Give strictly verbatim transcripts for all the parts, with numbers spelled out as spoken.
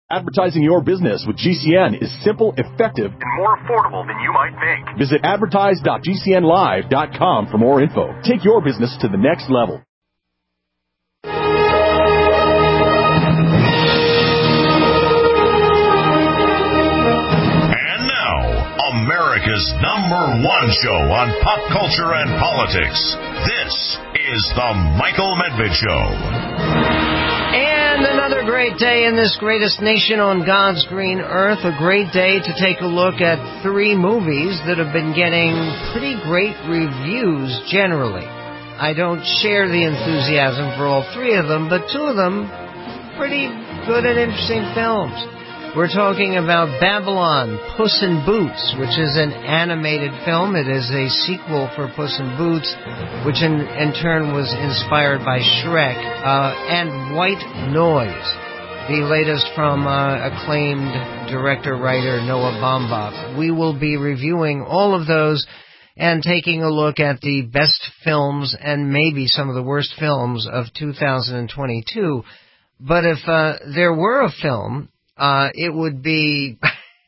Advertising your business with G C N is simple, effective, and more affordable than you might think. Visit advertise dot g c n live dot com for more info. Take your business to the next level. And now, America's number one show on pop culture and politics. This is The Michael Medved Show. And another great day in this greatest nation on God's green earth. A great day to take a look at three movies that have been getting pretty great reviews generally. I don't share the enthusiasm for all three of them, but two of them pretty good and interesting films. We're talking about Babylon, Puss in Boots, which is an animated film. It is a sequel for Puss in Boots, which in, in turn was inspired by Shrek, uh, and White Noise, the latest from uh, acclaimed director-writer Noah Baumbach. We will be reviewing all of those and taking a look at the best films and maybe some of the worst films of two thousand twenty-two. But if uh, there were a film, Uh, it would be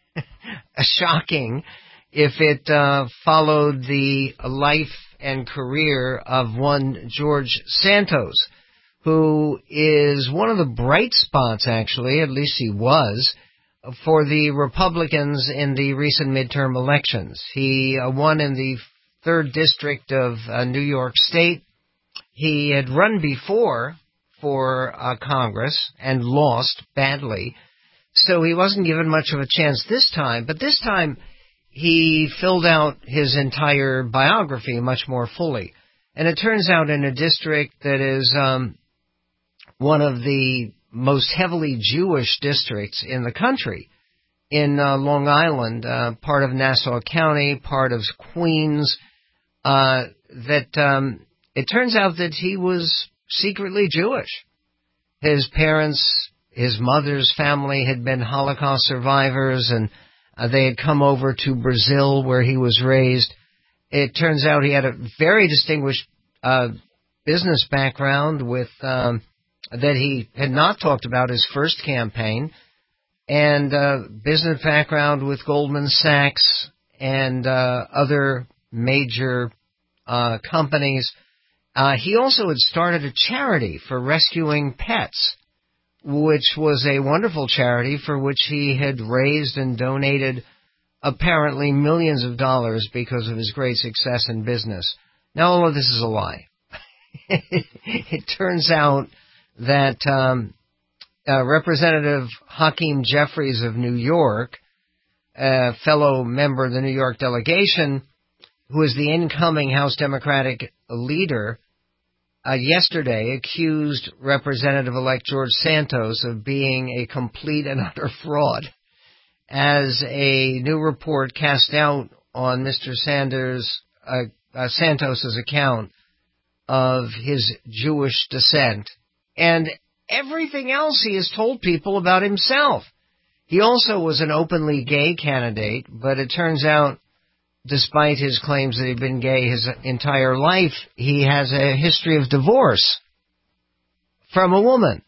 shocking if it uh, followed the life and career of one George Santos, who is one of the bright spots, actually, at least he was, for the Republicans in the recent midterm elections. He uh, won in the third district of uh, New York State. He had run before for uh, Congress and lost badly. So he wasn't given much of a chance this time, but this time he filled out his entire biography much more fully. And it turns out in a district that is um, one of the most heavily Jewish districts in the country, in uh, Long Island, uh, part of Nassau County, part of Queens, uh, that um, it turns out that he was secretly Jewish. His parents... His mother's family had been Holocaust survivors, and uh, they had come over to Brazil, where he was raised. It turns out he had a very distinguished uh, business background with um, that he had not talked about his first campaign, and uh, business background with Goldman Sachs and uh, other major uh, companies. Uh, he also had started a charity for rescuing pets, which was a wonderful charity for which he had raised and donated apparently millions of dollars because of his great success in business. Now, all of this is a lie. It turns out that um, uh, Representative Hakeem Jeffries of New York, a fellow member of the New York delegation, who is the incoming House Democratic leader, Uh, yesterday accused Representative-elect George Santos of being a complete and utter fraud, as a new report cast out on Mister Sanders, uh, uh, Santos's account of his Jewish descent and everything else he has told people about himself. He also was an openly gay candidate, but it turns out, despite his claims that he'd been gay his entire life, he has a history of divorce from a woman.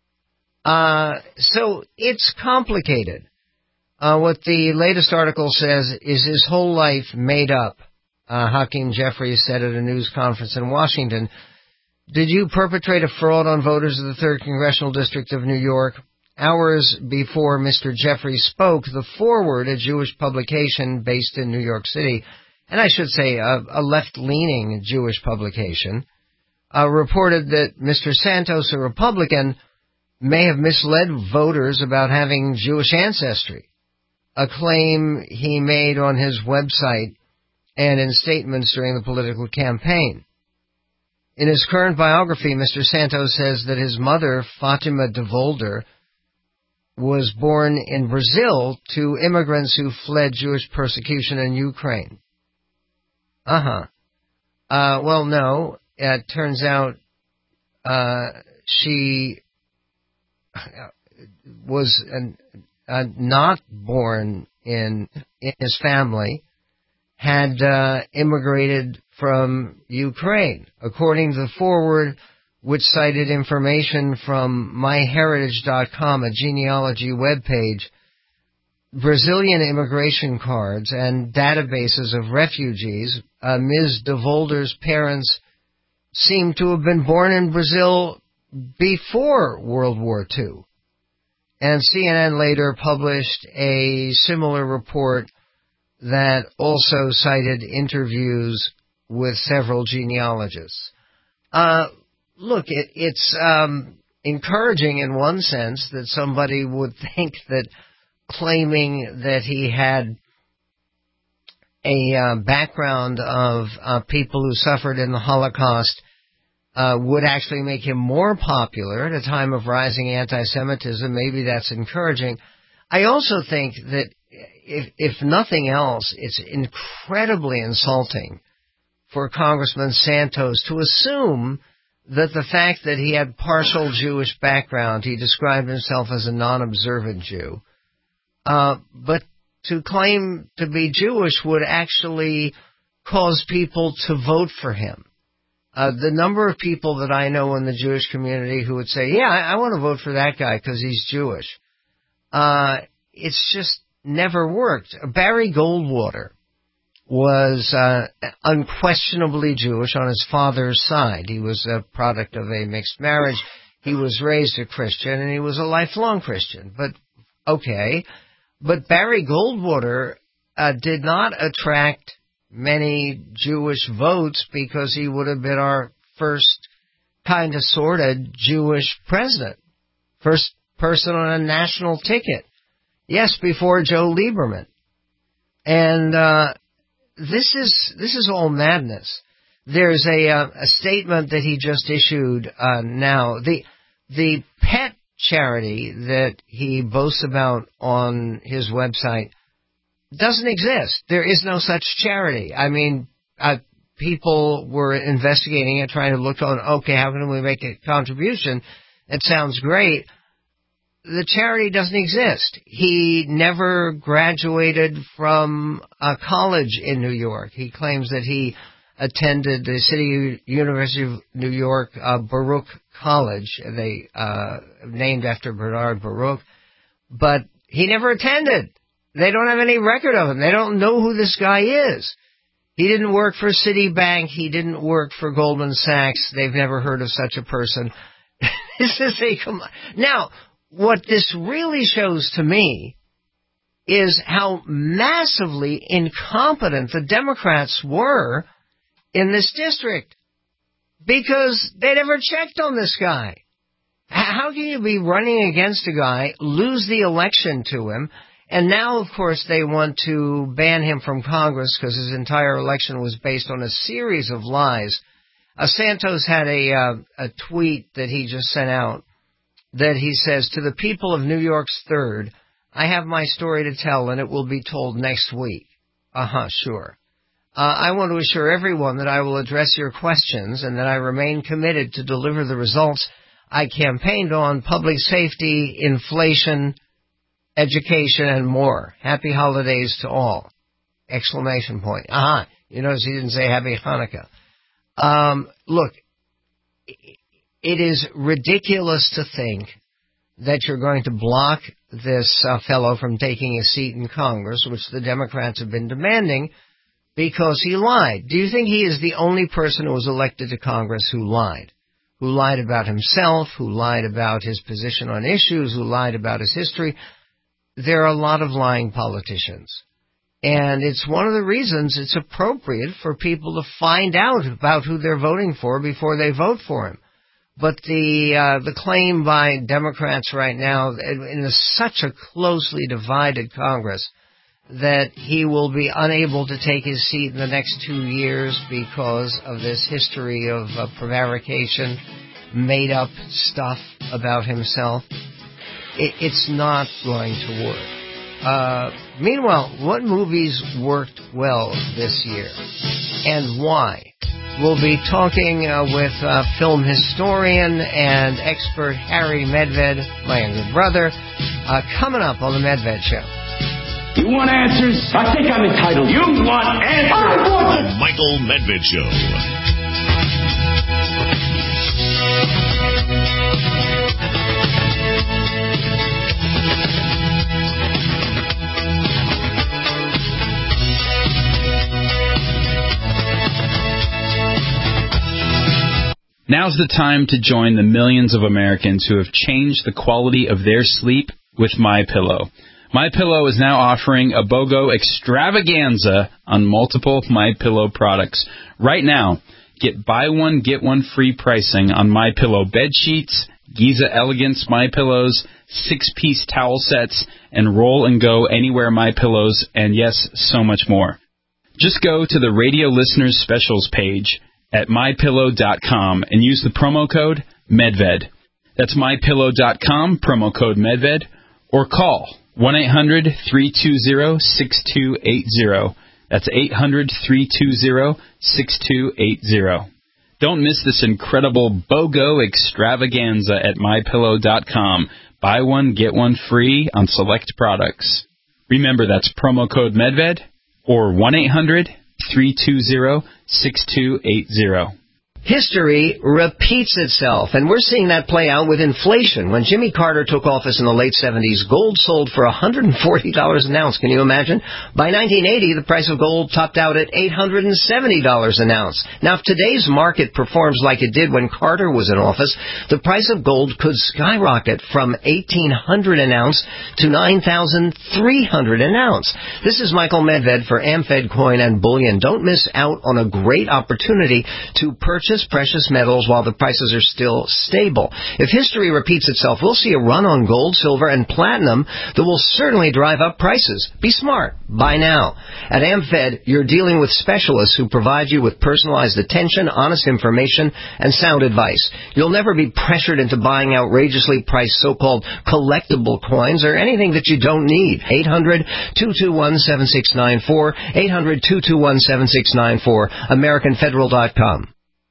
Uh, so it's complicated. Uh, what the latest article says is his whole life made up. Uh, Hakeem Jeffries said at a news conference in Washington, "Did you perpetrate a fraud on voters of the third Congressional District of New York?" Hours before Mister Jeffries spoke, The Forward, a Jewish publication based in New York City, and I should say a, a left-leaning Jewish publication, uh, reported that Mister Santos, a Republican, may have misled voters about having Jewish ancestry, a claim he made on his website and in statements during the political campaign. In his current biography, Mister Santos says that his mother, Fatima de Volder, was born in Brazil to immigrants who fled Jewish persecution in Ukraine. Uh-huh. Uh, well, no, it turns out uh, she was an, uh, not born in, in his family, had uh, immigrated from Ukraine. According to The Forward, which cited information from my heritage dot com, a genealogy webpage, Brazilian immigration cards and databases of refugees. Uh, Miz DeVolder's parents seem to have been born in Brazil before World War Two. And C N N later published a similar report that also cited interviews with several genealogists. Uh, look, it, it's um, encouraging in one sense that somebody would think that claiming that he had a uh, background of uh, people who suffered in the Holocaust uh, would actually make him more popular at a time of rising anti-Semitism. Maybe that's encouraging. I also think that if, if nothing else, it's incredibly insulting for Congressman Santos to assume that the fact that he had partial Jewish background, he described himself as a non-observant Jew, uh, but to claim to be Jewish would actually cause people to vote for him. Uh, the number of people that I know in the Jewish community who would say, yeah, I, I want to vote for that guy because he's Jewish, uh, it's just never worked. Barry Goldwater was uh, unquestionably Jewish on his father's side. He was a product of a mixed marriage. He was raised a Christian, and he was a lifelong Christian. But, okay. But Barry Goldwater uh, did not attract many Jewish votes because he would have been our first kind of sort of Jewish president. First person on a national ticket. Yes, before Joe Lieberman. And uh This is this is all madness. There's a uh, a statement that he just issued uh, now. The the pet charity that he boasts about on his website doesn't exist. There is no such charity. I mean, uh, people were investigating it, trying to look on, okay, how can we make a contribution? It sounds great. The charity doesn't exist. He never graduated from a college in New York. He claims that he attended the City University of New York uh, Baruch College, they uh, named after Bernard Baruch, but he never attended. They don't have any record of him. They don't know who this guy is. He didn't work for Citibank. He didn't work for Goldman Sachs. They've never heard of such a person. This is a now. What this really shows to me is how massively incompetent the Democrats were in this district, because they never checked on this guy. How can you be running against a guy, lose the election to him, and now, of course, they want to ban him from Congress because his entire election was based on a series of lies. Uh, Santos had a, uh, a tweet that he just sent out that he says, to the people of New York's third, I have my story to tell, and it will be told next week. Uh-huh, sure. Uh, I want to assure everyone that I will address your questions and that I remain committed to deliver the results I campaigned on: public safety, inflation, education, and more. Happy holidays to all! Exclamation point. Uh-huh. You notice he didn't say Happy Hanukkah. Um, look, it is ridiculous to think that you're going to block this uh, fellow from taking a seat in Congress, which the Democrats have been demanding, because he lied. Do you think he is the only person who was elected to Congress who lied? Who lied about himself, who lied about his position on issues, who lied about his history? There are a lot of lying politicians. And it's one of the reasons it's appropriate for people to find out about who they're voting for before they vote for him. But the uh, the claim by Democrats right now, in a, such a closely divided Congress, that he will be unable to take his seat in the next two years because of this history of uh, prevarication, made-up stuff about himself, it, it's not going to work. Uh, meanwhile, what movies worked well this year, and why? We'll be talking uh, with uh, film historian and expert Harry Medved, my younger brother, uh, coming up on the Medved Show. You want answers? I think I'm entitled. You want answers? I want the Michael Medved Show. Now's the time to join the millions of Americans who have changed the quality of their sleep with MyPillow. MyPillow is now offering a BOGO extravaganza on multiple MyPillow products. Right now, get buy one, get one free pricing on MyPillow bed sheets, Giza Elegance MyPillows, six-piece towel sets, and Roll and Go Anywhere MyPillows, and yes, so much more. Just go to the Radio Listeners Specials page at my pillow dot com and use the promo code MEDVED. That's my pillow dot com, promo code MEDVED, or call one eight hundred, three two zero, six two eight zero. That's eight hundred, three two zero, six two eight zero. Don't miss this incredible BOGO extravaganza at my pillow dot com. Buy one, get one free on select products. Remember, that's promo code MEDVED or one eight hundred, three two zero, six two eight zero. History repeats itself, and we're seeing that play out with inflation. When Jimmy Carter took office in the late seventies, gold sold for one hundred forty dollars an ounce. Can you imagine? By nineteen eighty, the price of gold topped out at eight hundred seventy dollars an ounce. Now, if today's market performs like it did when Carter was in office, the price of gold could skyrocket from eighteen hundred dollars an ounce to nine thousand three hundred dollars an ounce. This is Michael Medved for AmFed Coin and Bullion. Don't miss out on a great opportunity to purchase precious metals while the prices are still stable. If history repeats itself, we'll see a run on gold, silver, and platinum that will certainly drive up prices. Be smart. Buy now. At AmFed, you're dealing with specialists who provide you with personalized attention, honest information, and sound advice. You'll never be pressured into buying outrageously priced so-called collectible coins or anything that you don't need. eight hundred, two two one, seven six nine four, eight hundred, two two one, seven six nine four, American Federal dot com.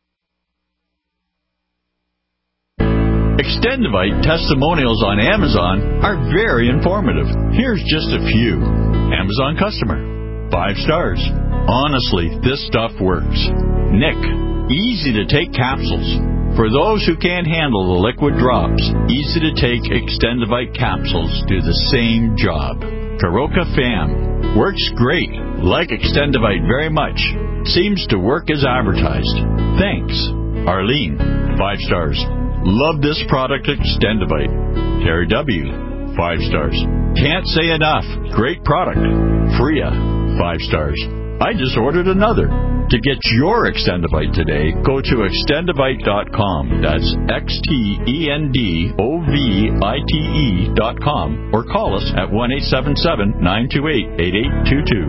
Extendivite testimonials on Amazon are very informative. Here's just a few. Amazon customer. Five stars. Honestly, this stuff works. Nick. Easy to take capsules. For those who can't handle the liquid drops, easy to take Extendivite capsules do the same job. Karoka Fam. Works great. Like Extendivite very much. Seems to work as advertised. Thanks. Arlene. Five stars. Love this product, Extendivite. Terry W. Five stars. Can't say enough. Great product. Freya. Five stars. I just ordered another. To get your Extendivite today, go to extendivite dot com. That's X T E N D O V I T E dot com. Or call us at one eight seven seven, nine two eight, eight eight two two.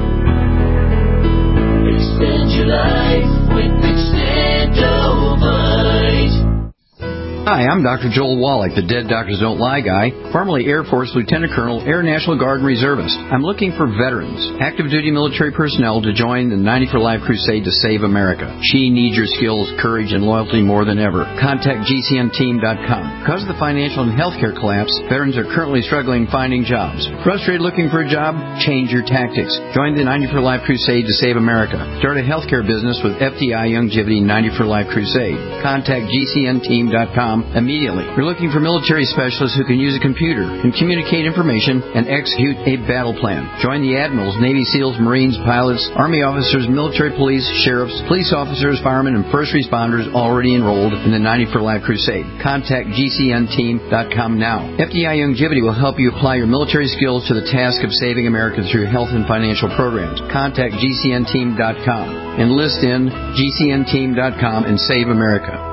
Extend your life with Extendivite. Hi, I'm Doctor Joel Wallach, the Dead Doctors Don't Lie guy, formerly Air Force Lieutenant Colonel, Air National Guard and Reservist. I'm looking for veterans, active duty military personnel to join the ninety for Life crusade to save America. She needs your skills, courage, and loyalty more than ever. Contact G C N team dot com. Because of the financial and healthcare collapse, veterans are currently struggling finding jobs. Frustrated looking for a job? Change your tactics. Join the ninety for Life crusade to save America. Start a healthcare business with F D I Youngevity ninety for Life crusade. Contact G C N team dot com immediately. We're looking for military specialists who can use a computer, can communicate information, and execute a battle plan. Join the admirals, Navy SEALs, Marines, pilots, Army officers, military police, sheriffs, police officers, firemen, and first responders already enrolled in the ninety for Life crusade. Contact G C N team dot com now. F D I Youngevity will help you apply your military skills to the task of saving America through health and financial programs. Contact G C N team dot com. Enlist in G C N team dot com and save America.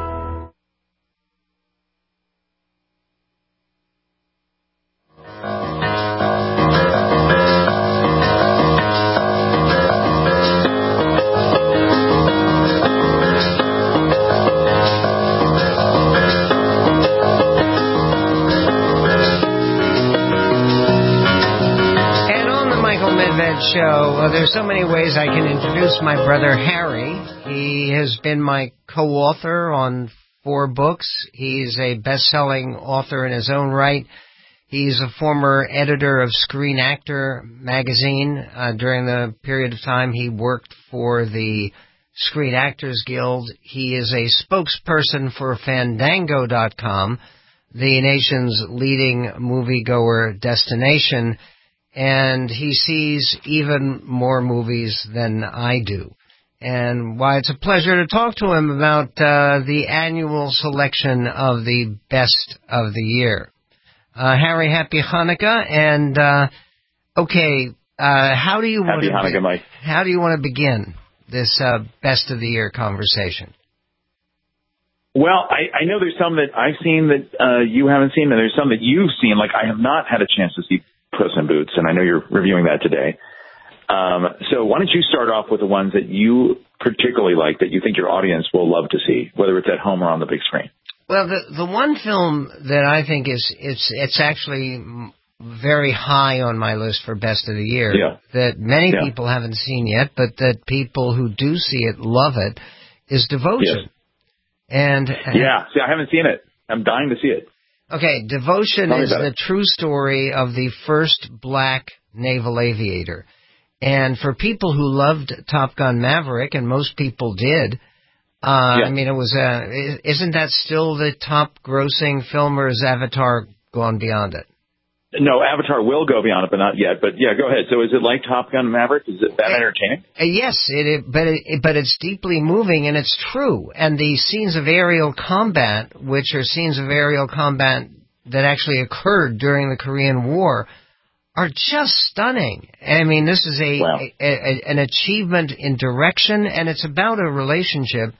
Show. Well, there's so many ways I can introduce my brother Harry. He has been my co-author on four books. He's a best-selling author in his own right. He's a former editor of Screen Actor magazine. Uh, during the period of time he worked for the Screen Actors Guild. He is a spokesperson for Fandango dot com, the nation's leading moviegoer destination. And he sees even more movies than I do. and why it's a pleasure to talk to him about uh, the annual selection of the best of the year. Uh, Harry, happy Hanukkah, and uh, okay, uh, how do you want happy to Hanukkah, be- Mike. How do you want to begin this uh, best of the year conversation? Well, I, I know there's some that I've seen that uh, you haven't seen, and there's some that you've seen. Like, I have not had a chance to see Puss in Boots, and I know you're reviewing that today. Um, so why don't you start off with the ones that you particularly like, that you think your audience will love to see, whether it's at home or on the big screen? Well, the the one film that I think is it's it's actually very high on my list for best of the year, yeah. that many yeah. people haven't seen yet, but that people who do see it love it, is Devotion. Yes. And yeah, see, I haven't seen it. I'm dying to see it. Okay, Devotion Tell me is about the it. true story of the first black naval aviator. And for people who loved Top Gun Maverick, and most people did, uh, yeah. I mean, it was uh, isn't that still the top grossing film, or has Avatar gone beyond it? No, Avatar will go beyond it, but not yet. But yeah, go ahead. So is it like Top Gun Maverick? Is it that entertaining? Uh, yes, it, it, but it, but it's deeply moving, and it's true. And the scenes of aerial combat, which are scenes of aerial combat that actually occurred during the Korean War, are just stunning. I mean, this is a, wow. a, a an achievement in direction, and it's about a relationship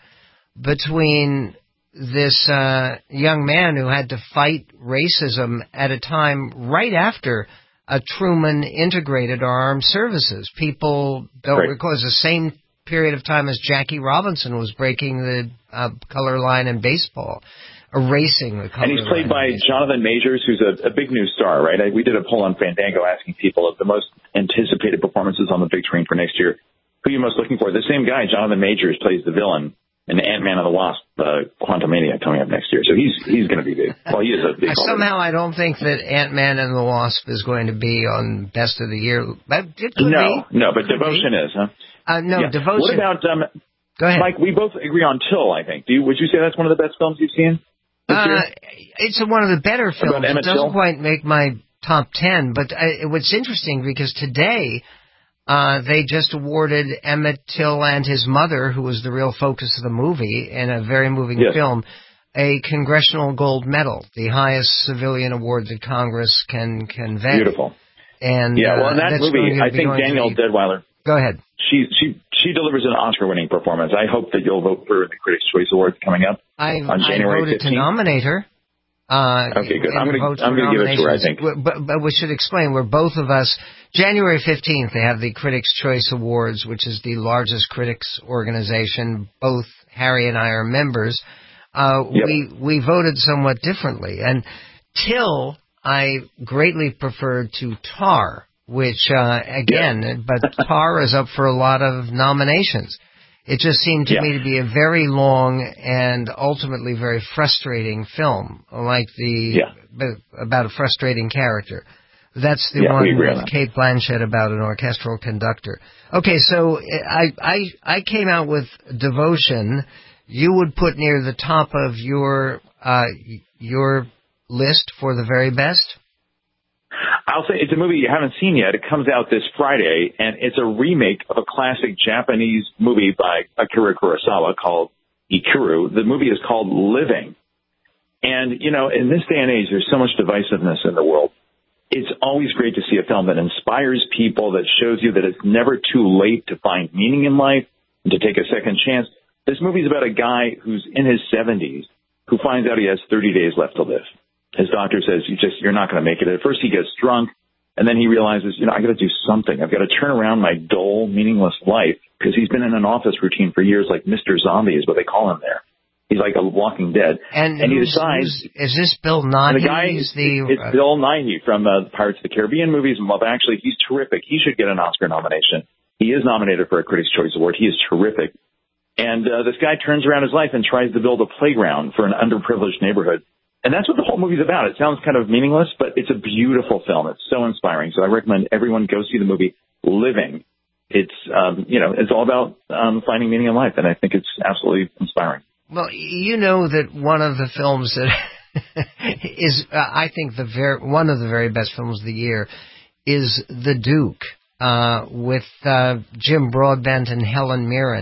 between this uh, young man who had to fight racism at a time right after uh, Truman integrated our armed services. People don't right. recall, it was the same period of time as Jackie Robinson was breaking the uh, color line in baseball, erasing the color line. And he's played by Jonathan Majors, who's a, a big new star, right? I, we did a poll on Fandango asking people of the most anticipated performances on the big screen for next year. Who are you most looking for? The same guy, Jonathan Majors, plays the villain in Ant-Man and the Wasp, uh, Quantumania, coming up next year. So he's he's going to be big. Well, he is a big. I, somehow I don't think that Ant-Man and the Wasp is going to be on Best of the Year. But it could no, be. no, but Could Devotion be. is, huh? Uh, no, yeah. Devotion. What about, um, Go ahead. Mike, we both agree on Till, I think. Do you, would you say that's one of the best films you've seen this uh, year? It's one of the better films. About Emmett It doesn't Till? quite make my top ten, but uh, what's interesting, because today uh, they just awarded Emmett Till and his mother, who was the real focus of the movie in a very moving yes. film, a Congressional Gold Medal, the highest civilian award that Congress can convey. Beautiful. And yeah, well, in uh, that movie, I think Danielle be... Deadweiler. Go ahead. She she she delivers an Oscar-winning performance. I hope that you'll vote for her in the Critics' Choice Awards coming up I've, on January I voted fifteenth. To nominate her. Uh, okay, good. I'm going to I'm going to give it to her, I think. But, but we should explain. We're both of us. January fifteenth, they have the Critics' Choice Awards, which is the largest critics organization. Both Harry and I are members. Uh, yep. We we voted somewhat differently, and Till I greatly preferred to Tar, which uh, again, yeah. but Tar is up for a lot of nominations. It just seemed to yeah. me to be a very long and ultimately very frustrating film, like the yeah. about a frustrating character. That's the yeah, one with on Kate Blanchett about an orchestral conductor. Okay, so I, I I came out with Devotion. You would put near the top of your uh, your list for the very best? I'll say it's a movie you haven't seen yet. It comes out this Friday, and it's a remake of a classic Japanese movie by Akira Kurosawa called Ikiru. The movie is called Living. And, you know, in this day and age, there's so much divisiveness in the world. It's always great to see a film that inspires people, that shows you that it's never too late to find meaning in life and to take a second chance. This movie is about a guy who's in his seventies who finds out he has thirty days left to live. His doctor says, you just, you're not going to make it. At first he gets drunk, and then he realizes, you know, I got to do something. I've got to turn around my dull, meaningless life, because he's been in an office routine for years, like Mister Zombie is what they call him there. He's like a Walking Dead. And, and he decides, is this Bill Nighy? The guy, the, it's uh, Bill Nighy from uh, Pirates of the Caribbean movies. Well, actually, he's terrific. He should get an Oscar nomination. He is nominated for a Critics' Choice Award. He is terrific. And uh, this guy turns around his life and tries to build a playground for an underprivileged neighborhood. And that's what the whole movie's about. It sounds kind of meaningless, but it's a beautiful film. It's so inspiring. So I recommend everyone go see the movie Living. It's, um, you know, it's all about um, finding meaning in life, and I think it's absolutely inspiring. Well, you know that one of the films that is, uh, I think, the very one of the very best films of the year is The Duke, uh, with uh, Jim Broadbent and Helen Mirren.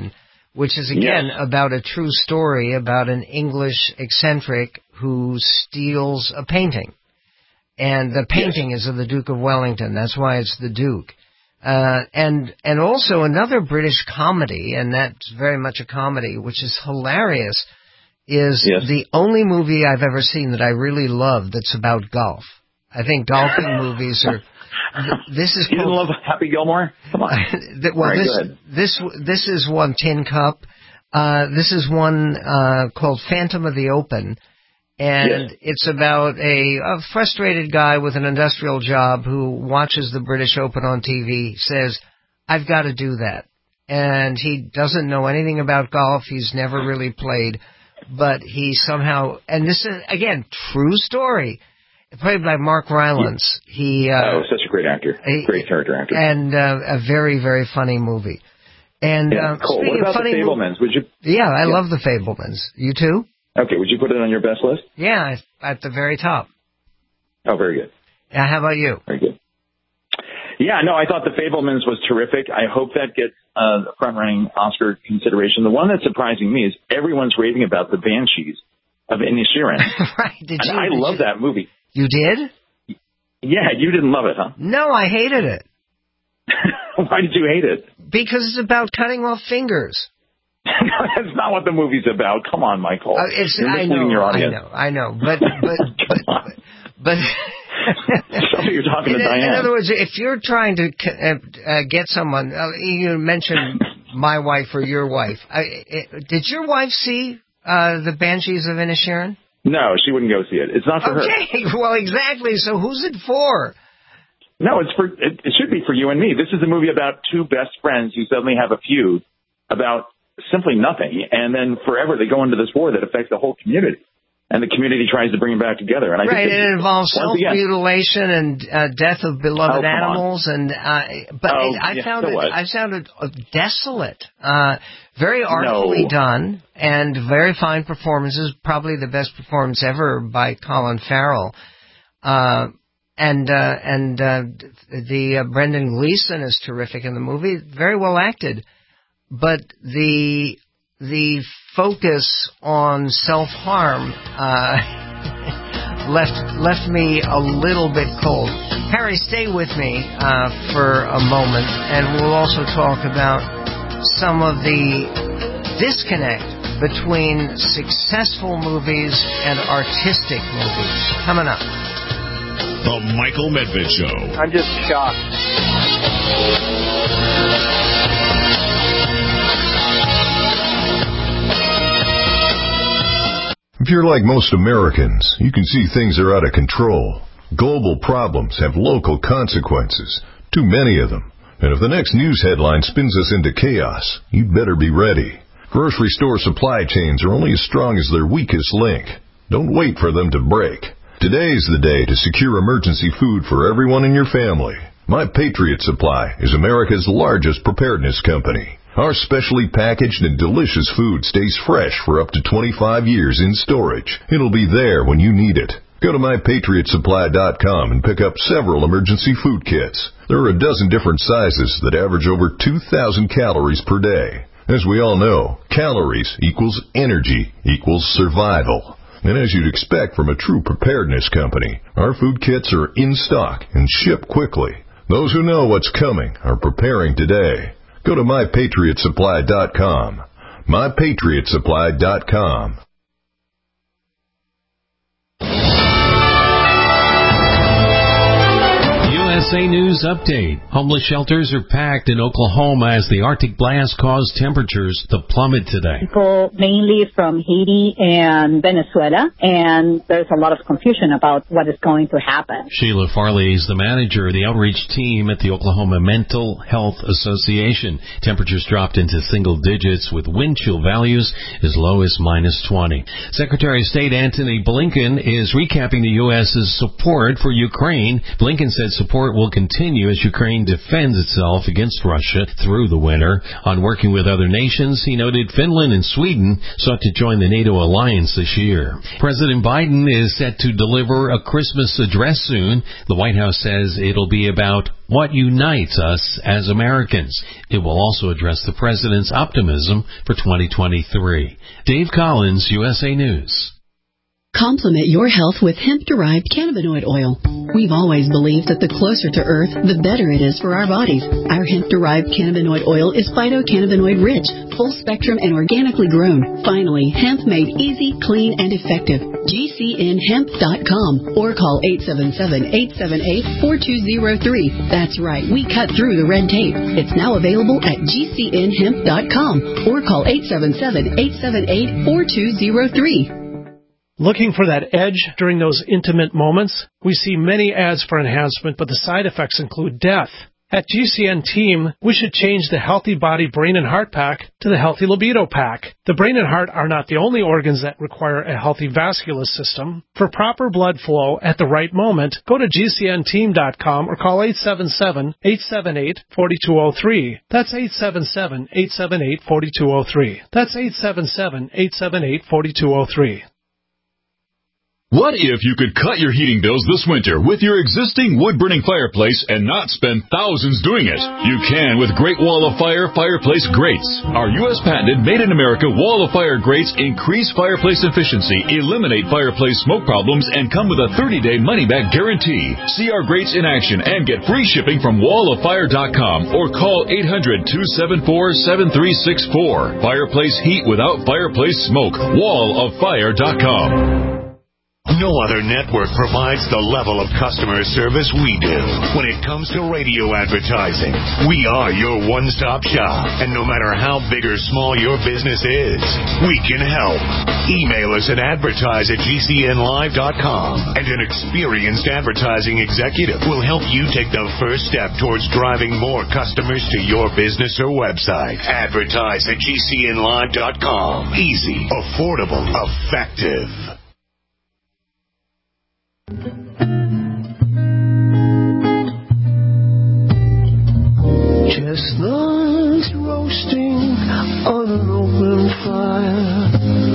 which is, again, yes. about a true story about an English eccentric who steals a painting. And the painting yes. is of the Duke of Wellington. That's why it's the Duke. Uh, and, and also another British comedy, and that's very much a comedy, which is hilarious, is yes. the only movie I've ever seen that I really love that's about golf. I think golfing movies are, this is You called, didn't love Happy Gilmore? Come on. well, right, this, this, this is one, Tin Cup. Uh, this is one, uh, called Phantom of the Open. And yes. it's about a, a frustrated guy with an industrial job who watches the British Open on T V, says, I've got to do that. And he doesn't know anything about golf. He's never really played. But he somehow, and this is, again, true story, played by Mark Rylance. He, uh, oh, such a great actor. A, great character actor. And uh, a very, very funny movie. And yeah, uh, cool. What about funny the Fablemans? Would you? Yeah, I yeah. love the Fablemans. You too? Okay, would you put it on your best list? Yeah, at the very top. Oh, very good. Yeah, how about you? Very good. Yeah, no, I thought The Fablemans was terrific. I hope that gets uh, front-running Oscar consideration. The one that's surprising me is everyone's raving about The Banshees of Inisherin. Right, did you? And I did love you, that movie. You did? Yeah, you didn't love it, huh? No, I hated it. Why did you hate it? Because it's about cutting off fingers. That's not what the movie's about. Come on, Michael. Uh, it's, You're I misleading know, your audience. I know, I know, but but but but. So you're talking in, to Diane. In other words, if you're trying to uh, uh, get someone, uh, you mentioned my wife or your wife. I, it, did your wife see uh, the Banshees of Inisherin? No, she wouldn't go see it. It's not for okay. her. Okay, well, exactly. So who's it for? No, it's for. It, it should be for you and me. This is a movie about two best friends who suddenly have a feud about simply nothing, and then forever they go into this war that affects the whole community, and the community tries to bring them back together. And I right, think it involves self-mutilation and uh, death of beloved oh, animals, on. and uh, but oh, it, I yeah, found so it, what? I found it uh, desolate, uh, very artfully no. done, and very fine performances. Probably the best performance ever by Colin Farrell. Uh, And uh, and uh, the uh, Brendan Gleeson is terrific in the movie, very well acted. But the the focus on self-harm uh, left left me a little bit cold. Harry, stay with me uh, for a moment, and we'll also talk about some of the disconnect between successful movies and artistic movies. Coming up. The Michael Medved Show. I'm just shocked. If you're like most Americans, you can see things are out of control. Global problems have local consequences, too many of them. And if the next news headline spins us into chaos, you'd better be ready. Grocery store supply chains are only as strong as their weakest link. Don't wait for them to break. Today's the day to secure emergency food for everyone in your family. My Patriot Supply is America's largest preparedness company. Our specially packaged and delicious food stays fresh for up to twenty-five years in storage. It'll be there when you need it. Go to my patriot supply dot com and pick up several emergency food kits. There are a dozen different sizes that average over two thousand calories per day. As we all know, calories equals energy equals survival. And as you'd expect from a true preparedness company, our food kits are in stock and ship quickly. Those who know what's coming are preparing today. Go to my patriot supply dot com. my patriot supply dot com. U S A News Update. Homeless shelters are packed in Oklahoma as the Arctic blast caused temperatures to plummet today. People mainly from Haiti and Venezuela, and there's a lot of confusion about what is going to happen. Sheila Farley is the manager of the outreach team at the Oklahoma Mental Health Association. Temperatures dropped into single digits with wind chill values as low as minus twenty. Secretary of State Antony Blinken is recapping the U S's support for Ukraine. Blinken said support will continue as Ukraine defends itself against Russia through the winter. On working with other nations, he noted Finland and Sweden sought to join the NATO alliance this year. President Biden is set to deliver a Christmas address soon. The White House says it'll be about what unites us as Americans. It will also address the president's optimism for twenty twenty-three. Dave Collins, U S A News. Complement your health with hemp-derived cannabinoid oil. We've always believed that the closer to Earth, the better it is for our bodies. Our hemp-derived cannabinoid oil is phytocannabinoid-rich, full-spectrum, and organically grown. Finally, hemp made easy, clean, and effective. G C N hemp dot com or call eight seven seven, eight seven eight, four two zero three. That's right, we cut through the red tape. It's now available at G C N hemp dot com or call eight seven seven, eight seven eight, four two zero three. Looking for that edge during those intimate moments? We see many ads for enhancement, but the side effects include death. At G C N Team, we should change the Healthy Body Brain and Heart Pack to the Healthy Libido Pack. The brain and heart are not the only organs that require a healthy vascular system. For proper blood flow at the right moment, go to G C N team dot com or call eight seven seven, eight seven eight, four two zero three. That's eight seven seven, eight seven eight, four two zero three. That's eight seven seven, eight seven eight, four two zero three. What if you could cut your heating bills this winter with your existing wood-burning fireplace and not spend thousands doing it? You can with Great Wall of Fire Fireplace Grates. Our U S patented made-in-America Wall of Fire grates increase fireplace efficiency, eliminate fireplace smoke problems, and come with a thirty-day money-back guarantee. See our grates in action and get free shipping from wall of fire dot com or call eight hundred, two seven four, seven three six four. Fireplace heat without fireplace smoke. wall of fire dot com. No other network provides the level of customer service we do. When it comes to radio advertising, we are your one-stop shop. And no matter how big or small your business is, we can help. Email us at advertise at G C N live dot com, and an experienced advertising executive will help you take the first step towards driving more customers to your business or website. Advertise at G C N live dot com. Easy, affordable, effective. Chestnuts roasting on an open fire,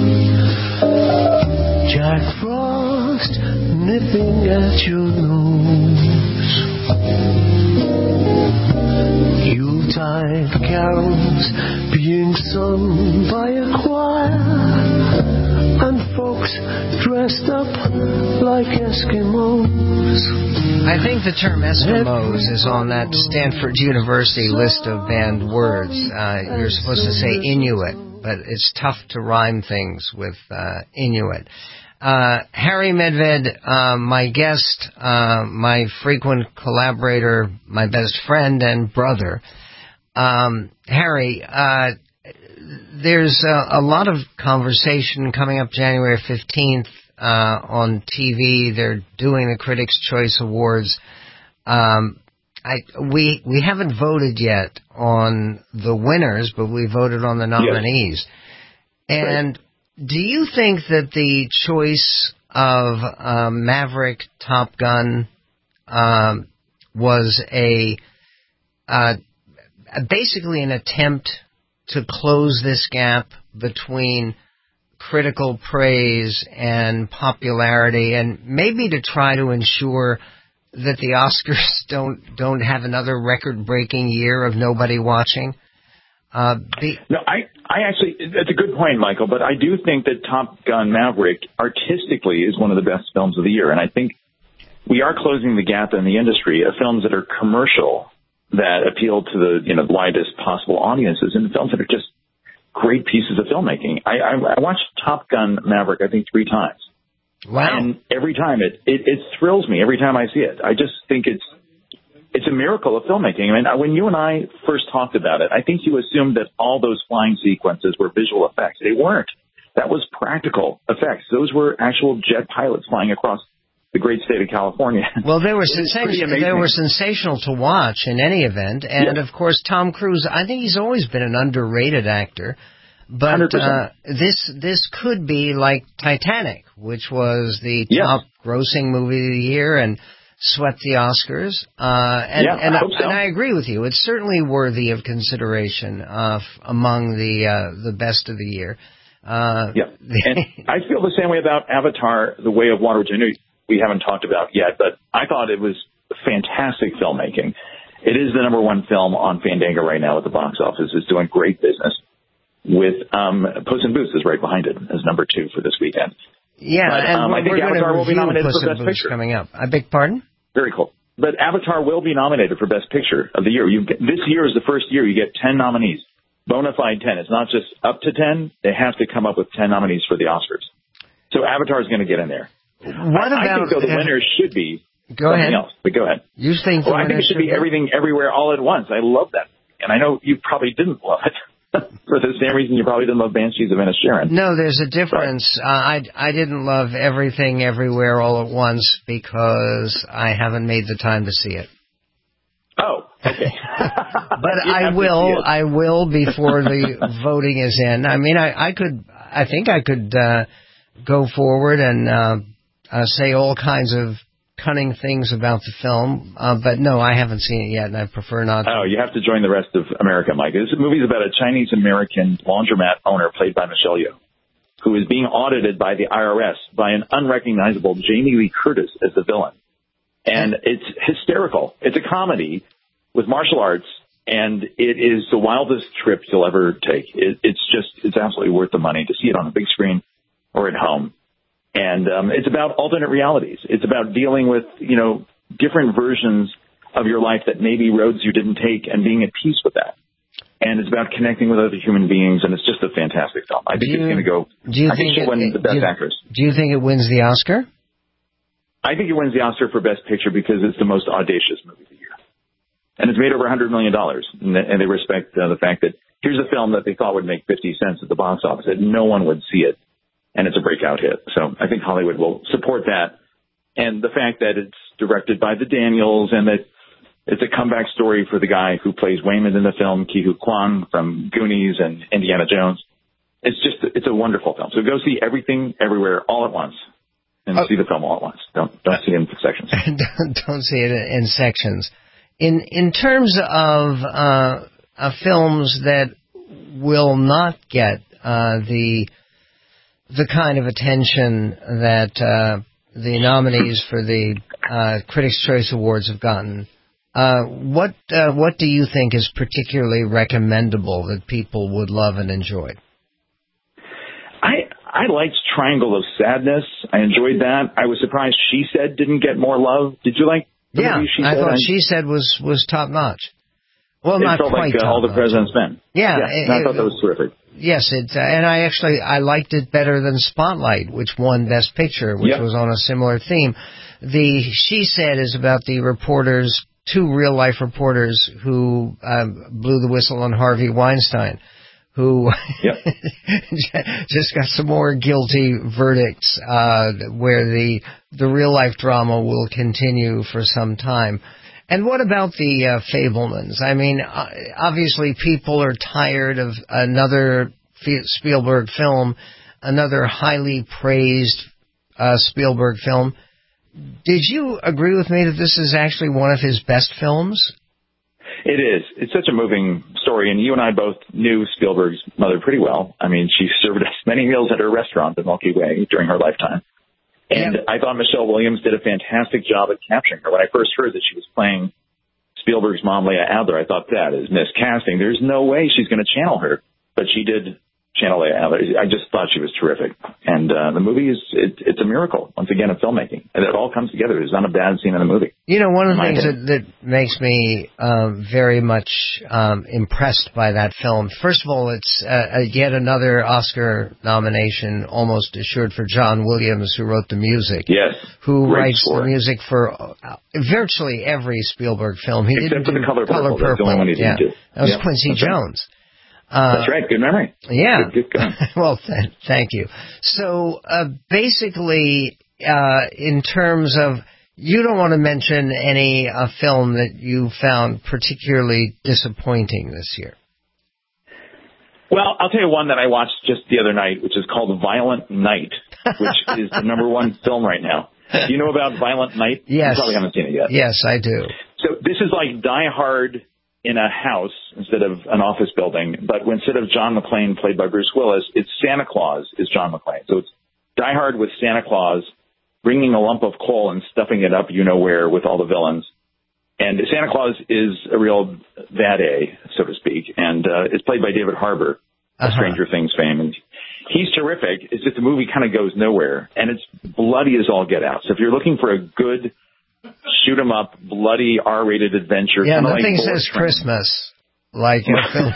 Jack Frost nipping at your nose, Yuletide carols being sung by a choir, and folks dressed up like Eskimos. I think the term Eskimos is on that Stanford University list of banned words. Uh, you're supposed to say Inuit, but it's tough to rhyme things with uh, Inuit. Uh, Harry Medved, uh, my guest, uh, my frequent collaborator, my best friend and brother. Um, Harry, uh, there's a, a lot of conversation coming up January fifteenth uh, on T V. They're doing the Critics' Choice Awards. Um, I, we we haven't voted yet on the winners, but we voted on the nominees. Yes. And right. Do you think that the choice of uh, Maverick, Top Gun, um, was a uh, basically an attempt to close this gap between critical praise and popularity, and maybe to try to ensure that the Oscars don't don't have another record-breaking year of nobody watching? Uh, be- no, I, I actually, that's a good point, Michael, but I do think that Top Gun Maverick artistically is one of the best films of the year, and I think we are closing the gap in the industry of films that are commercial, that appeal to the you know widest possible audiences, and films that are just great pieces of filmmaking. I, I, I watched Top Gun Maverick, I think, three times. Wow! And every time it, it it thrills me every time I see it. I just think it's it's a miracle of filmmaking. I mean, when you and I first talked about it, I think you assumed that all those flying sequences were visual effects. They weren't. That was practical effects. Those were actual jet pilots flying across the great state of California. Well, they were sensational. They were sensational to watch in any event, and yeah. Of course, Tom Cruise. I think he's always been an underrated actor, but uh, this this could be like Titanic, which was the yes. top grossing movie of the year, and swept the Oscars. Uh, and, yeah, and, I hope so. and I agree with you. It's certainly worthy of consideration uh, among the uh, the best of the year. Uh, yeah, and I feel the same way about Avatar: The Way of Water, which I know we haven't talked about yet, but I thought it was fantastic filmmaking. It is the number one film on Fandango right now at the box office. It's doing great business. With um, Puss in Boots is right behind it as number two for this weekend. Yeah, but, and um, we're, I think we're Avatar will be nominated Puss for in Best Boots Picture coming up. I beg pardon? Very cool. But Avatar will be nominated for Best Picture of the year. You get, this year is the first year you get ten nominees, bona fide ten. It's not just up to ten. They have to come up with ten nominees for the Oscars. So Avatar is going to get in there. What I, about? I think though the uh, winner should be go something ahead. else. But go ahead. You think? Well, I think it should be everything, everywhere, all at once. I love that, and I know you probably didn't love it for the same reason you probably didn't love Banshees of Inisherin. No, there's a difference. Uh, I I didn't love Everything Everywhere All at Once because I haven't made the time to see it. Oh, okay. But I will, I will before the voting is in. I mean, I, I could, I think I could uh, go forward and uh, uh, say all kinds of cunning things about the film, uh, but no, I haven't seen it yet, and I prefer not to. Oh, you have to join the rest of America, Mike. This movie is about a Chinese-American laundromat owner played by Michelle Yeoh, who is being audited by the I R S by an unrecognizable Jamie Lee Curtis as the villain. And it's hysterical. It's a comedy with martial arts, and it is the wildest trip you'll ever take. It, it's just, it's absolutely worth the money to see it on a big screen or at home. And um, it's about alternate realities. It's about dealing with, you know, different versions of your life that maybe roads you didn't take and being at peace with that. And it's about connecting with other human beings, and it's just a fantastic film. I think you, it's going to go, do you I think, think she'll it, win the Best do you, Actress. Do you think it wins the Oscar? I think it wins the Oscar for Best Picture because it's the most audacious movie of the year. And it's made over one hundred million dollars. And they respect uh, the fact that here's a film that they thought would make fifty cents at the box office, that no one would see it. And it's a breakout hit. So I think Hollywood will support that. And the fact that it's directed by the Daniels and that it's a comeback story for the guy who plays Waymond in the film, Ke-Huy Quan from Goonies and Indiana Jones. It's just, it's a wonderful film. So go see Everything, Everywhere, all at once. And oh. see the film all at once. Don't don't see it in sections. don't, don't see it in sections. In in terms of uh, uh, films that will not get uh, the the kind of attention that uh, the nominees for the uh, Critics' Choice Awards have gotten, uh, what uh, what do you think is particularly recommendable that people would love and enjoy? I I liked Triangle of Sadness. I enjoyed that. I was surprised She Said didn't get more love. Did you like the yeah, movie She I Said? thought She Said was, was top-notch. Well, it not felt quite like uh, All the President's Men. Yeah. yeah it, I thought that was terrific. Yes, it, uh, and I actually, I liked it better than Spotlight, which won Best Picture, which yep. was on a similar theme. The She Said is about the reporters, two real-life reporters who um, blew the whistle on Harvey Weinstein, who yep. just got some more guilty verdicts, uh, where the the real life drama will continue for some time. And what about the uh, Fabelmans? I mean, uh, obviously people are tired of another Spielberg film, another highly praised uh, Spielberg film. Did you agree with me that this is actually one of his best films? It is. It's such a moving story, and you and I both knew Spielberg's mother pretty well. I mean, she served us many meals at her restaurant, the Milky Way, during her lifetime. And yeah. I thought Michelle Williams did a fantastic job at capturing her. When I first heard that she was playing Spielberg's mom, Leah Adler, I thought that is miscasting. There's no way she's going to channel her, but she did channel Leah Adler. I just thought she was terrific. And uh, the movie is, it, it's a miracle, once again, of filmmaking. And it all comes together. There's not a bad scene in the movie. You know, one of the things that, that makes me uh, very much um, impressed by that film, first of all, it's uh, yet another Oscar nomination almost assured for John Williams, who wrote the music. Yes. Who Great writes score. the music for uh, virtually every Spielberg film. He Except didn't for do the Color Color Purple. That's the only one he yeah. didn't do. That was yep. Quincy That's Jones. Right. Uh, That's right. Good memory. Yeah. Good, good well, th- thank you. So, uh, basically, uh, in terms of, you don't want to mention any uh, film that you found particularly disappointing this year. Well, I'll tell you one that I watched just the other night, which is called Violent Night, which is the number one film right now. Do you know about Violent Night? Yes. You probably haven't seen it yet. Yes, I do. So this is like Die Hard in a house instead of an office building, but instead of John McClane played by Bruce Willis, it's Santa Claus is John McClane. So it's Die Hard with Santa Claus bringing a lump of coal and stuffing it up you know where with all the villains. And Santa Claus is a real bad A, so to speak, and uh, it's played by David Harbour, of Uh-huh. Stranger Things fame. And he's terrific. It's just the movie kind of goes nowhere, and it's bloody as all get out. So if you're looking for a good shoot 'em up, bloody R-rated adventure, Yeah, kinda nothing like says Bullet Train. Christmas like a film.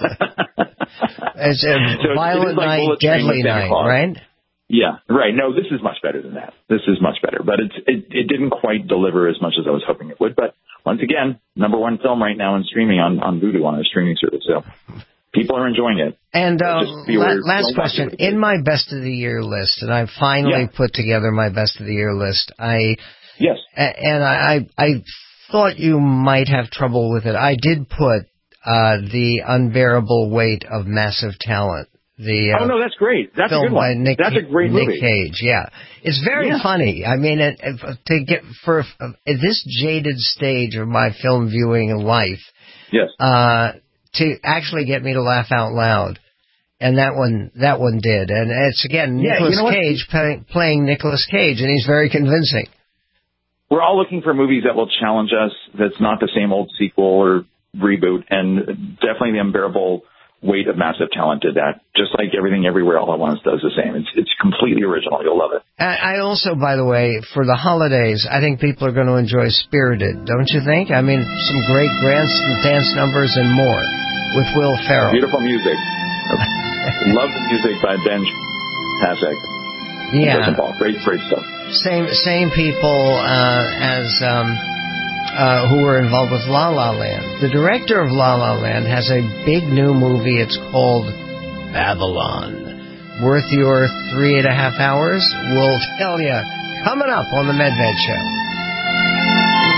It's a So it Violent is like Night, Bullet Train Deadly with Santa Night, Claus. right? Yeah, right. No, this is much better than that. This is much better, but it's, it, it didn't quite deliver as much as I was hoping it would. But once again, number one film right now in streaming on, on Vudu on our streaming service. So people are enjoying it. And So uh, just be la- aware- last don't watch question. it. In my Best of the Year list, and I've finally Yeah. put together my Best of the Year list, I Yes. a- and I, I, I thought you might have trouble with it. I did put uh, The Unbearable Weight of Massive Talent. The, uh, Oh, no, that's great. That's a film good one. by Nick, That's a great Nick movie. Cage, yeah. It's very Yeah. funny. I mean, it, it, to get for uh, at this jaded stage of my film viewing life, Yes. uh, to actually get me to laugh out loud, and that one, that one did. And it's again Yeah, Nicolas you know what? Cage play, playing Nicolas Cage, and he's very convincing. We're all looking for movies that will challenge us, that's not the same old sequel or reboot, and definitely The Unbearable Weight of Massive Talent did that. Just like Everything Everywhere All at Once does the same. It's it's completely original. You'll love it. I I also, by the way, for the holidays, I think people are going to enjoy Spirited, don't you think? I mean, some great dance, dance numbers and more with Will Ferrell. Beautiful music. Love the music by Ben Pasek. Yeah. Great, great stuff. Same same people uh, as um, uh, who were involved with La La Land. The director of La La Land has a big new movie. It's called Babylon. Worth your three and a half hours? We'll tell you. Coming up on the Medved Show.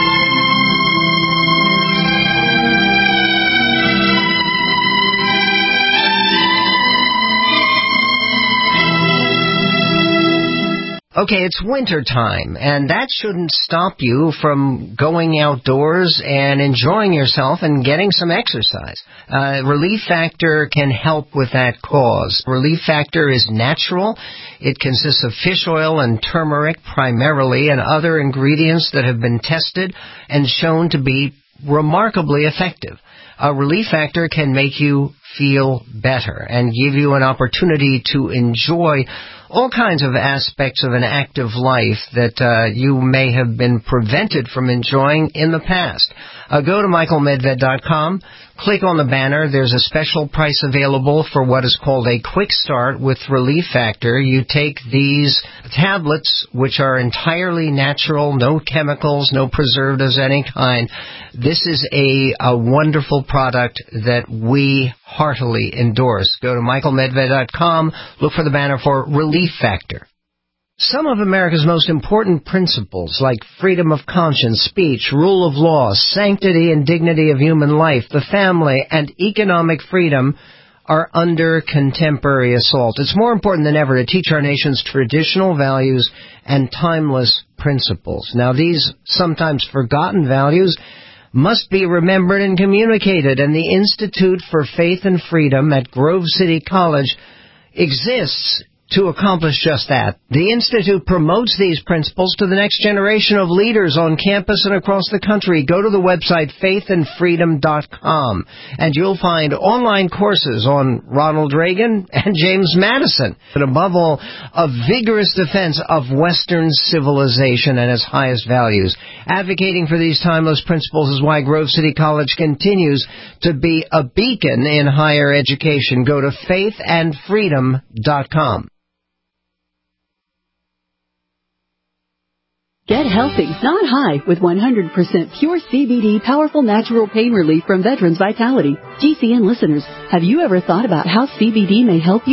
Okay, it's winter time, and that shouldn't stop you from going outdoors and enjoying yourself and getting some exercise. Uh, Relief Factor can help with that cause. Relief Factor is natural. It consists of fish oil and turmeric primarily, and other ingredients that have been tested and shown to be remarkably effective. A Relief Factor can make you feel better and give you an opportunity to enjoy all kinds of aspects of an active life that uh, you may have been prevented from enjoying in the past. Uh, go to michael medved dot com, click on the banner. There's a special price available for what is called a quick start with Relief Factor. You take these tablets, which are entirely natural, no chemicals, no preservatives of any kind. This is a, a wonderful product that we heartily endorse. Go to michael medved dot com, look for the banner for Relief Factor. Some of America's most important principles, like freedom of conscience, speech, rule of law, sanctity and dignity of human life, the family, and economic freedom, are under contemporary assault. It's more important than ever to teach our nation's traditional values and timeless principles. Now, these sometimes forgotten values must be remembered and communicated, and the Institute for Faith and Freedom at Grove City College exists to accomplish just that. The Institute promotes these principles to the next generation of leaders on campus and across the country. Go to the website faith and freedom dot com, and you'll find online courses on Ronald Reagan and James Madison. But above all, a vigorous defense of Western civilization and its highest values. Advocating for these timeless principles is why Grove City College continues to be a beacon in higher education. Go to faith and freedom dot com. Get healthy, not high, with one hundred percent pure C B D powerful natural pain relief from Veterans Vitality. G C N listeners, have you ever thought about how C B D may help you?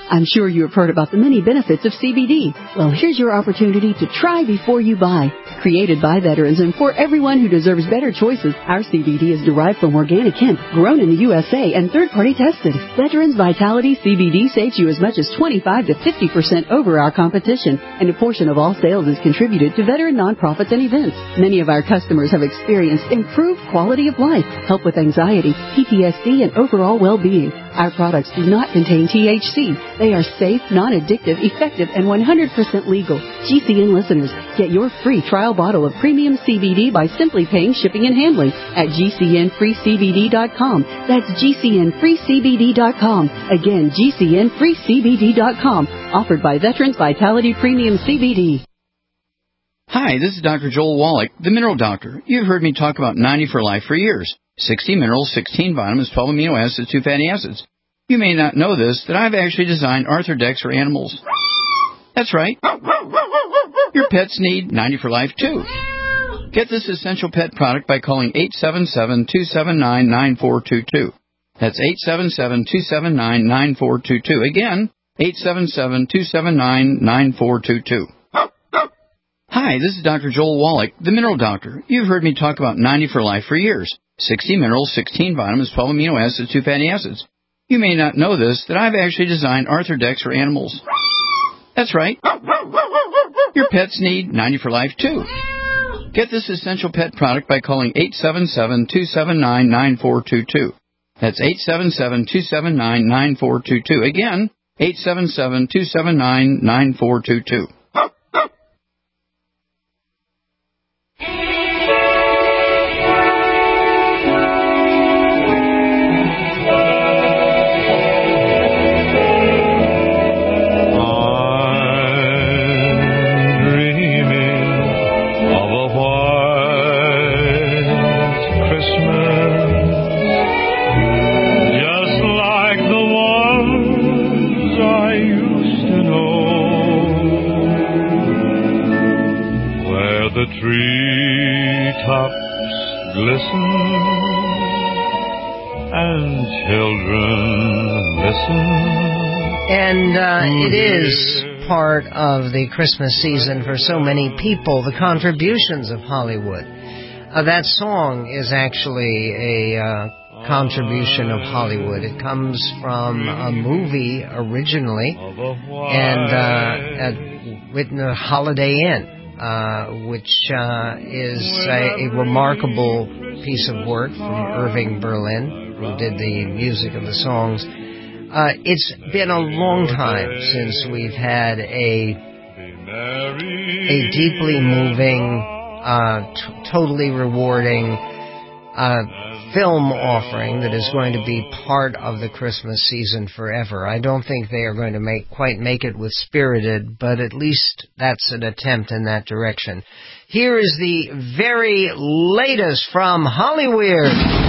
I'm sure you have heard about the many benefits of C B D. Well, here's your opportunity to try before you buy. Created by veterans and for everyone who deserves better choices, our C B D is derived from organic hemp, grown in the U S A and third-party tested. Veterans Vitality C B D saves you as much as twenty-five to fifty percent over our competition, and a portion of all sales is contributed to veteran nonprofits and events. Many of our customers have experienced improved quality of life, help with anxiety, P T S D, and overall well-being. Our products do not contain T H C. They are safe, non-addictive, effective, and one hundred percent legal. G C N listeners, get your free trial bottle of premium C B D by simply paying shipping and handling at G C N free C B D dot com. That's G C N free C B D dot com. Again, G C N free C B D dot com. Offered by Veterans Vitality Premium C B D. Hi, this is Doctor Joel Wallach, the Mineral Doctor. You've heard me talk about ninety for Life for years. sixty minerals, sixteen vitamins, twelve amino acids, two fatty acids. You may not know this, that I've actually designed Arthrodex for animals. That's right. Your pets need ninety for Life, too. Get this essential pet product by calling eight seven seven, two seven nine, nine four two two. That's eight seven seven, two seven nine, nine four two two. Again, eight seven seven, two seven nine, nine four two two. Hi, this is Doctor Joel Wallach, the Mineral Doctor. You've heard me talk about ninety for Life for years. sixty minerals, sixteen vitamins, twelve amino acids, two fatty acids. You may not know this, that I've actually designed Arthrodex for animals. That's right. Your pets need ninety for Life, too. Get this essential pet product by calling eight seven seven, two seven nine, nine four two two. That's eight seven seven, two seven nine, nine four two two. Again, eight seven seven, two seven nine, nine four two two. Treetops glisten and children listen. And uh, it is part of the Christmas season for so many people, the contributions of Hollywood. Uh, that song is actually a uh, contribution of Hollywood. It comes from a movie originally, and uh, at, written at Holiday Inn. Uh, which uh, is a, a remarkable piece of work from Irving Berlin, who did the music of the songs. Uh, it's been a long time since we've had a a deeply moving, uh, t- totally rewarding uh, film offering that is going to be part of the Christmas season forever. I don't think they are going to make quite make it with Spirited, but at least that's an attempt in that direction. Here is the very latest from Hollywood.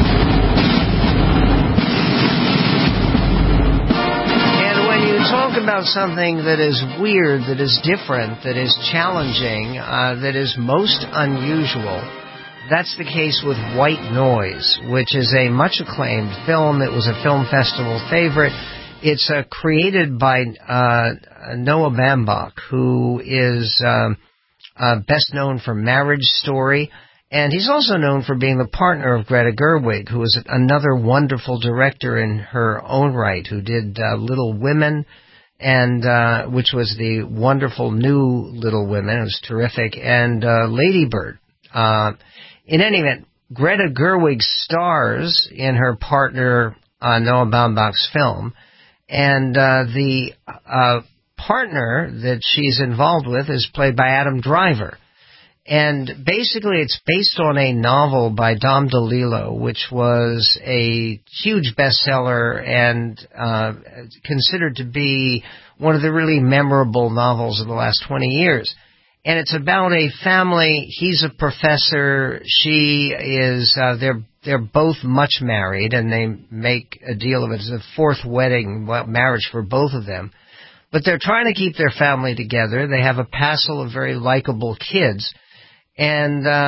And when you talk about something that is weird, that is different, that is challenging, uh, that is most unusual, that's the case with White Noise, which is a much acclaimed film. It was a film festival favorite. It's uh, created by uh, Noah Baumbach, who is um, uh, best known for Marriage Story, and he's also known for being the partner of Greta Gerwig, who is another wonderful director in her own right, who did uh, Little Women, and uh, which was the wonderful new Little Women. It was terrific, and uh, Lady Bird. Uh, In any event, Greta Gerwig stars in her partner uh, Noah Baumbach's film, and uh, the uh, partner that she's involved with is played by Adam Driver. And basically it's based on a novel by Dom DeLillo, which was a huge bestseller and uh, considered to be one of the really memorable novels of the last twenty years. And it's about a family. He's a professor. She is, uh, they're, they're both much married, and they make a deal of it. It's a fourth wedding, marriage for both of them. But they're trying to keep their family together. They have a passel of very likable kids. And, uh,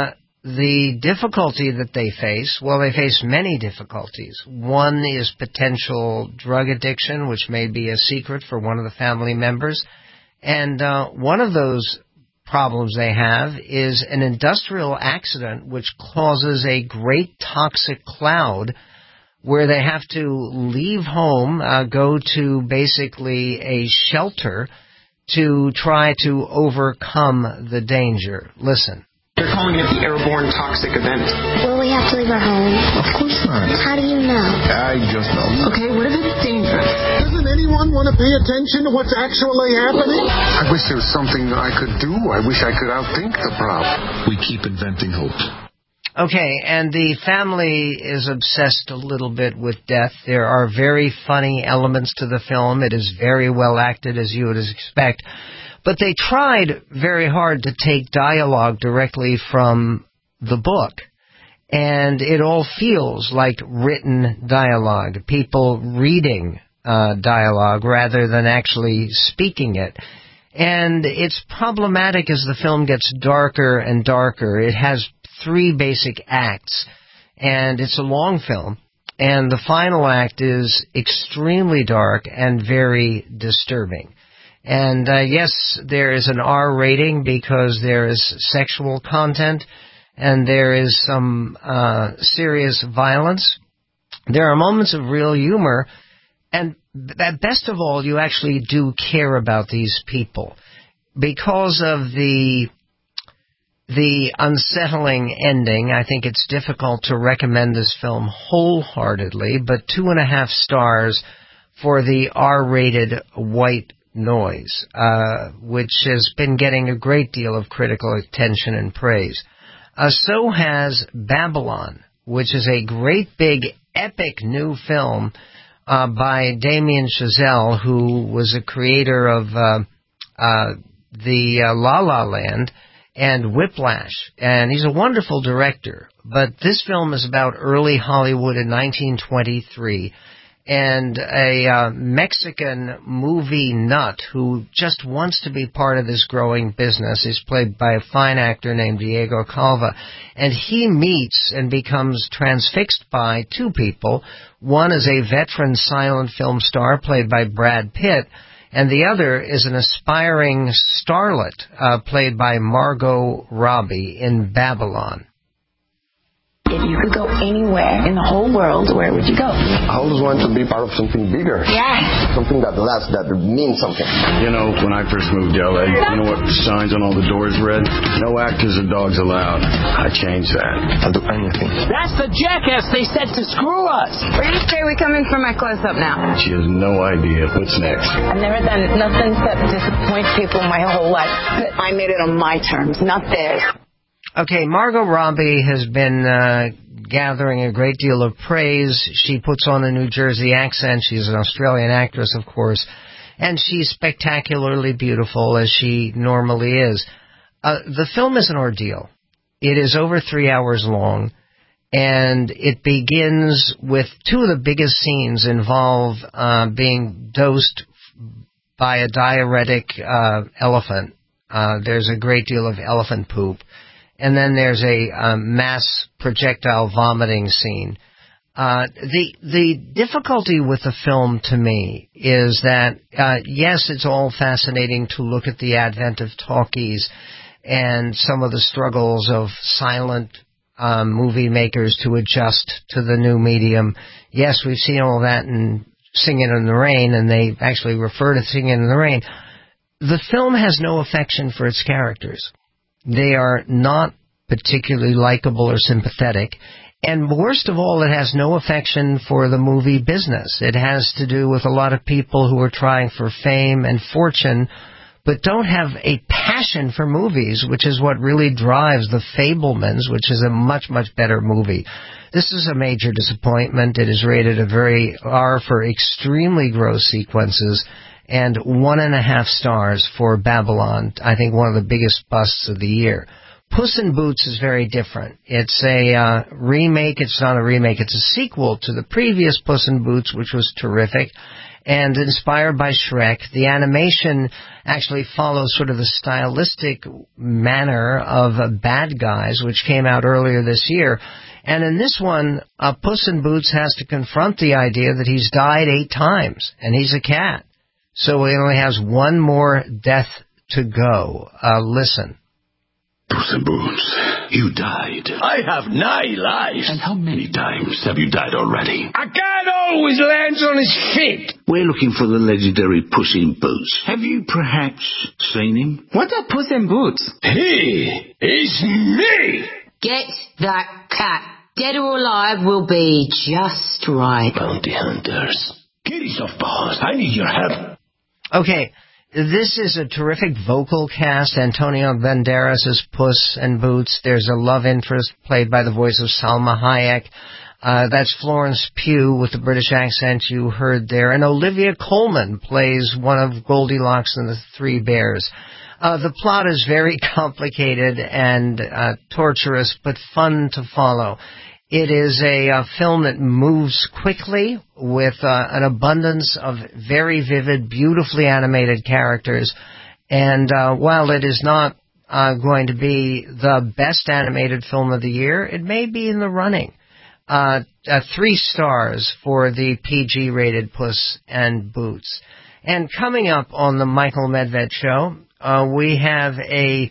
the difficulty that they face, well, they face many difficulties. One is potential drug addiction, which may be a secret for one of the family members. And uh, one of those problems they have is an industrial accident which causes a great toxic cloud where they have to leave home, uh, go to basically a shelter to try to overcome the danger. Listen. They're calling it the airborne toxic event. Will we have to leave our home? Of course not. How do you know? I just know. Okay, what if it's dangerous? Doesn't anyone want to pay attention to what's actually happening? I wish there was something I could do. I wish I could outthink the problem. We keep inventing hope. Okay, and the family is obsessed a little bit with death. There are very funny elements to the film. It is very well acted, as you would expect. But they tried very hard to take dialogue directly from the book. And it all feels like written dialogue, people reading uh, dialogue rather than actually speaking it. And it's problematic as the film gets darker and darker. It has three basic acts, and it's a long film. And the final act is extremely dark and very disturbing. And uh, yes, there is an R rating because there is sexual content and there is some uh, serious violence. There are moments of real humor, and at best of all, you actually do care about these people. Because of the the unsettling ending, I think it's difficult to recommend this film wholeheartedly, but two and a half stars for the R-rated White Noise, uh, which has been getting a great deal of critical attention and praise. Uh, so has Babylon, which is a great big epic new film uh, by Damien Chazelle, who was a creator of uh, uh, the uh, La La Land and Whiplash, and he's a wonderful director. But this film is about early Hollywood in nineteen twenty-three. And a uh, Mexican movie nut who just wants to be part of this growing business is played by a fine actor named Diego Calva. And he meets and becomes transfixed by two people. One is a veteran silent film star played by Brad Pitt, and the other is an aspiring starlet uh, played by Margot Robbie in Babylon. If you could go anywhere in the whole world, where would you go? I always want to be part of something bigger. Yeah. Something that lasts, that means something. You know, when I first moved to L A, you know what signs on all the doors read? No actors or dogs allowed. I changed that. I'll do anything. That's the jackass they said to screw us. We're just straight. We come in for my close-up now. She has no idea what's next. I've never done nothing except disappoint people my whole life. I made it on my terms, not theirs. Okay, Margot Robbie has been uh, gathering a great deal of praise. She puts on a New Jersey accent. She's an Australian actress, of course, and she's spectacularly beautiful, as she normally is. Uh, the film is an ordeal. It is over three hours long, and it begins with two of the biggest scenes involve uh, being dosed by a diuretic uh, elephant. Uh, there's a great deal of elephant poop. And then there's a um, mass projectile vomiting scene. Uh, the the difficulty with the film to me is that, uh, yes, it's all fascinating to look at the advent of talkies and some of the struggles of silent um, movie makers to adjust to the new medium. Yes, we've seen all that in Singing in the Rain, and they actually refer to Singing in the Rain. The film has no affection for its characters. They are not particularly likable or sympathetic. And worst of all, it has no affection for the movie business. It has to do with a lot of people who are trying for fame and fortune, but don't have a passion for movies, which is what really drives The Fabelmans, which is a much, much better movie. This is a major disappointment. It is rated a very R for extremely gross sequences, and one and a half stars for Babylon, I think one of the biggest busts of the year. Puss in Boots is very different. It's a uh, remake. It's not a remake. It's a sequel to the previous Puss in Boots, which was terrific. And inspired by Shrek, the animation actually follows sort of the stylistic manner of Bad Guys, which came out earlier this year. And in this one, uh, Puss in Boots has to confront the idea that he's died eight times, and he's a cat. So he only has one more death to go. Uh, listen. Puss in Boots, you died. I have nine lives. And how many times have you died already? A cat always lands on his feet. We're looking for the legendary Puss in Boots. Have you perhaps seen him? What are Puss in Boots? He is me. Get that cat. Dead or alive will be just right. Bounty hunters. Kitty softballs, I need your help. Okay. This is a terrific vocal cast. Antonio Banderas is Puss in Boots. There's a love interest played by the voice of Salma Hayek. Uh, that's Florence Pugh with the British accent you heard there. And Olivia Colman plays one of Goldilocks and the Three Bears. Uh, the plot is very complicated and uh, torturous, but fun to follow. It is a uh, film that moves quickly with uh, an abundance of very vivid, beautifully animated characters. And uh, while it is not uh, going to be the best animated film of the year, it may be in the running. Uh, uh, three stars for the P G-rated Puss and Boots. And coming up on the Michael Medved Show, uh, we have a...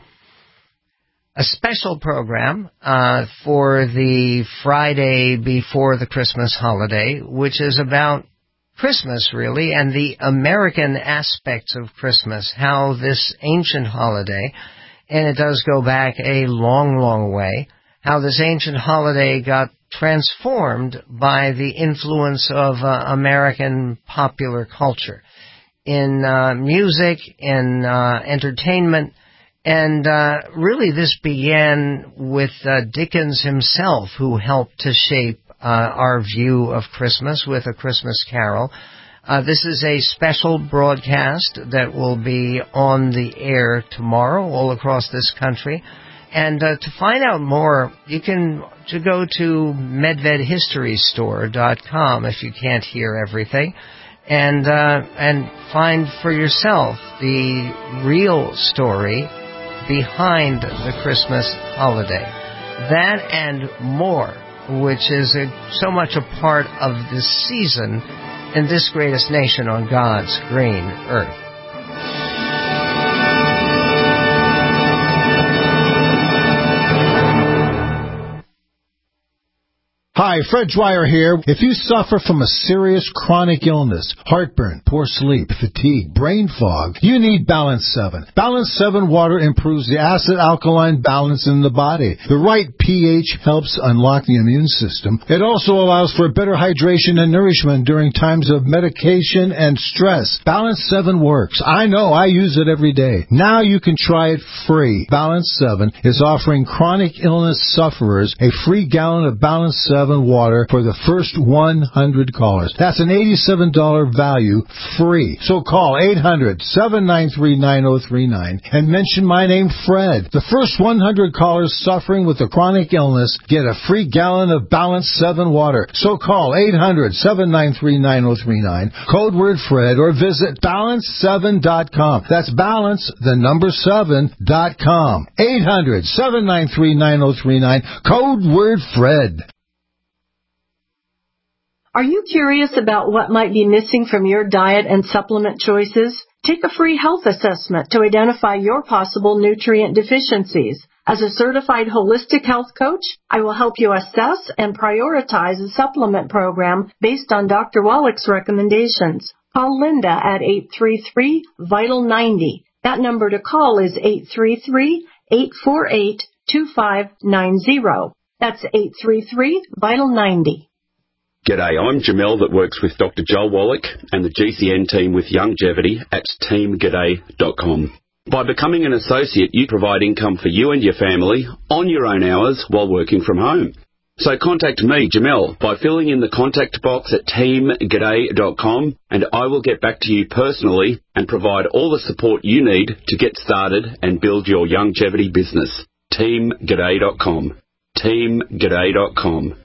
a special program uh, for the Friday before the Christmas holiday, which is about Christmas, really, and the American aspects of Christmas, how this ancient holiday, and it does go back a long, long way, how this ancient holiday got transformed by the influence of uh, American popular culture in uh, music, in uh, entertainment. And uh, really this began with uh, Dickens himself, who helped to shape uh, our view of Christmas with A Christmas Carol. Uh, this is a special broadcast that will be on the air tomorrow all across this country. And uh, to find out more, you can to go to medved history store dot com if you can't hear everything. And, uh, and find for yourself the real story behind the Christmas holiday. That and more, which is a, so much a part of this season in this greatest nation on God's green earth. Hi, Fred Dwyer here. If you suffer from a serious chronic illness, heartburn, poor sleep, fatigue, brain fog, you need Balance seven. Balance seven water improves the acid-alkaline balance in the body. The right pH helps unlock the immune system. It also allows for better hydration and nourishment during times of medication and stress. Balance seven works. I know, I use it every day. Now you can try it free. Balance seven is offering chronic illness sufferers a free gallon of Balance seven water for the first one hundred callers. That's an eighty-seven dollars value free. So call eight hundred, seven nine three, nine oh three nine and mention my name, Fred. The first one hundred callers suffering with a chronic illness get a free gallon of Balance seven water. So call eight hundred, seven nine three, nine oh three nine, code word Fred, or visit balance seven dot com. That's balance, the number seven dot com. eight hundred, seven nine three, nine oh three nine, code word Fred. Are you curious about what might be missing from your diet and supplement choices? Take a free health assessment to identify your possible nutrient deficiencies. As a certified holistic health coach, I will help you assess and prioritize a supplement program based on Doctor Wallach's recommendations. Call Linda at eight three three, vital ninety. That number to call is eight three three, eight four eight, two five nine zero. That's eight three three, vital ninety. G'day, I'm Jamel that works with Doctor Joel Wallach and the G C N team with Longevity at team g'day dot com. By becoming an associate, you provide income for you and your family on your own hours while working from home. So contact me, Jamel, by filling in the contact box at team g'day dot com, and I will get back to you personally and provide all the support you need to get started and build your longevity business. team g'day dot com. team g'day dot com.